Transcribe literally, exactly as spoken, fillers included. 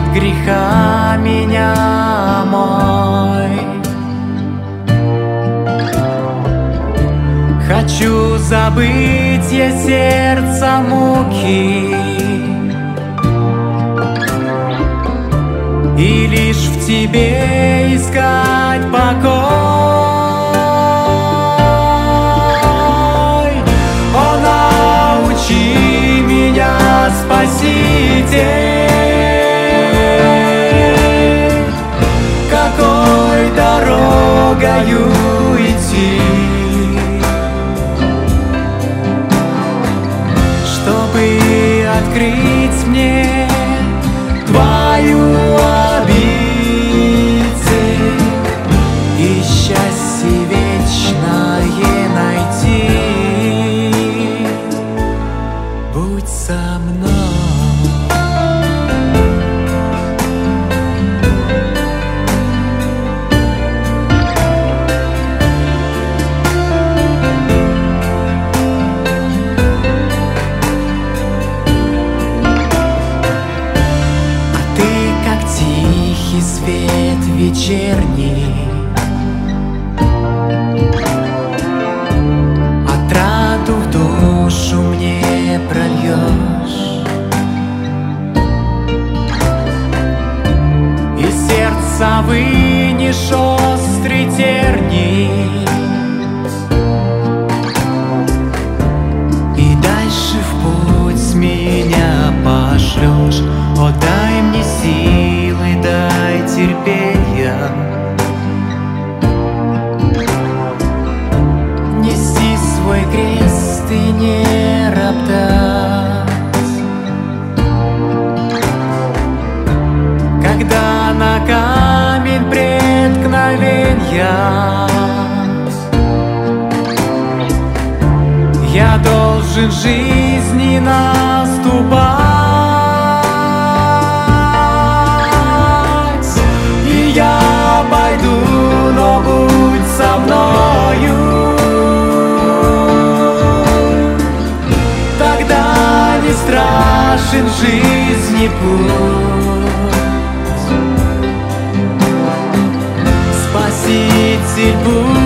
от греха меня омой. Хочу забыть я сердца муки и лишь в тебе искать покой. О, научи меня, Спаситель, какой дорогою идти, чтобы открыть мне Твою обитель и счастье вечное найти. Будь со мной. Свет вечерний, отраду в душу мне прольешь, и сердца вынешь острый терний, и дальше в путь меня пошлешь. О, дай мне силы, дай терпения нести свой крест и не роптать, когда на камень преткновенья я должен жизни наступать. Я пойду, но будь со мною, тогда не страшен жизни путь. Спаситель, будь